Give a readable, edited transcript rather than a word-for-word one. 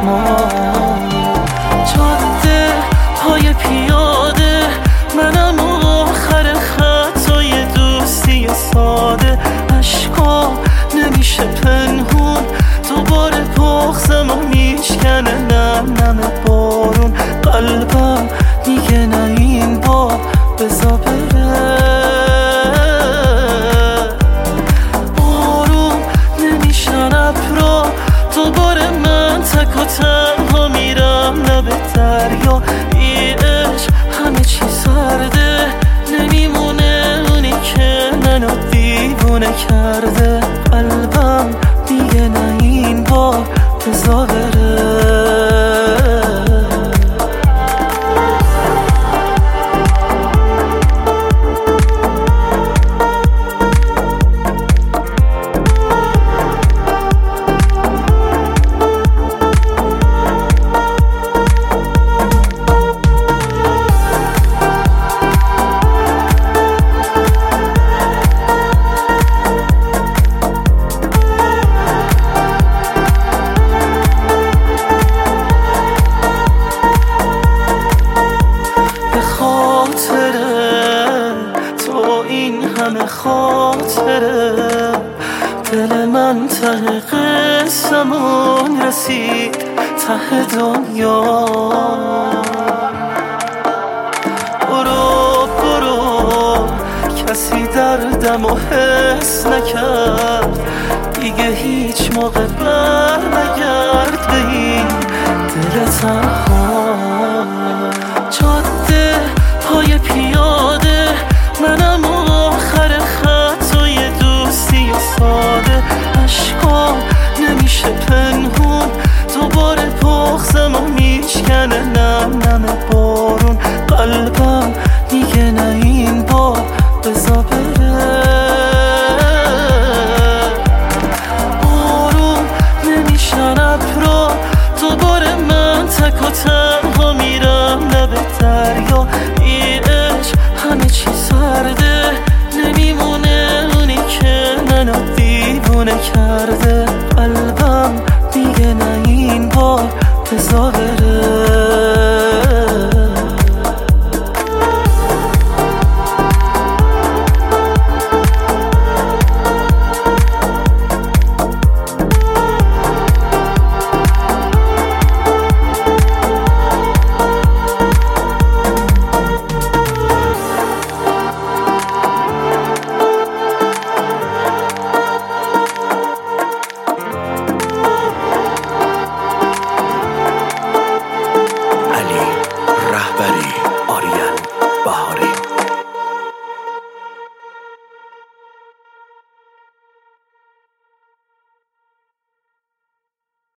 چشمان. جاده پای پیاده منم آخر خطای دوستی ساده. اشکا نمیشه پنهون دوباره بغضم و میشکنه نم نم بارون. قلبم دیگه نه این بار بزا بره. آروم نمیشن ابرا دوباره من تک و تنها میرم لب دریا. ای عشق همه چی سرده نمیمونه اونی که منو دیوونه کرده. قلبم دیگه نه این بار بزا بره. همه خاطره دل من ته قسمون رسید ته دنیا. برو برو کسی دردم و حس نکرد دیگه هیچ موقع بر نگرد به این دل تنها. جاده پای پیاده منم آخر خطای دوستی ساده. اشکا نمیشه پنهون دوباره بغضم و میشکنه نم نم بارون. قلبم دیگه نه این بار بزا بره. آروم نمیشن ابرا دوباره من تک و تنها میرم لب دریا. ای عشق همه چی سرده نمیمونه اونی که منو دیوونه کرده. قلبم دیگه نه این بار بزا بره. رهبری